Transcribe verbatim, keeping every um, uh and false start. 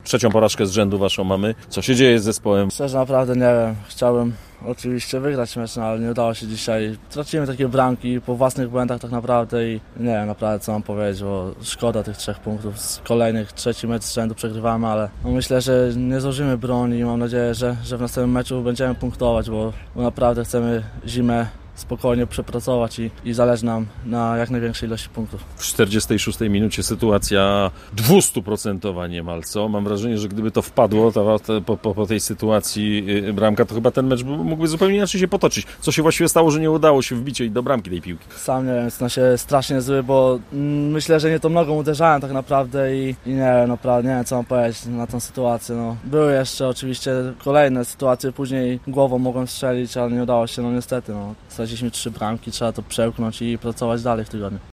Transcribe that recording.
Trzecią porażkę z rzędu waszą mamy. Co się dzieje z zespołem? Szczerze naprawdę nie wiem. Chciałbym oczywiście wygrać mecz, no, ale nie udało się dzisiaj. Tracimy takie bramki po własnych błędach tak naprawdę i nie wiem naprawdę co mam powiedzieć, bo szkoda tych trzech punktów. Z kolejnych trzeci mecz z rzędu przegrywamy, ale no myślę, że nie złożymy broni i mam nadzieję, że, że w następnym meczu będziemy punktować, bo, bo naprawdę chcemy zimę spokojnie przepracować i, i zależy nam na jak największej ilości punktów. W czterdziestej szóstej minucie sytuacja dwustu procent niemal, co? Mam wrażenie, że gdyby to wpadło to, to, po, po, po tej sytuacji yy, bramka, to chyba ten mecz mógłby zupełnie inaczej się potoczyć. Co się właściwie stało, że nie udało się wbić do bramki tej piłki? Sam nie wiem, jestem się strasznie zły, bo mm, myślę, że nie tą nogą uderzałem tak naprawdę i, i nie wiem, naprawdę nie wiem co mam powiedzieć na tę sytuację. No. Były jeszcze oczywiście kolejne sytuacje, później głową mogłem strzelić, ale nie udało się, no niestety. No. Straciliśmy trzy bramki, trzeba to przełknąć i pracować dalej w tygodniu.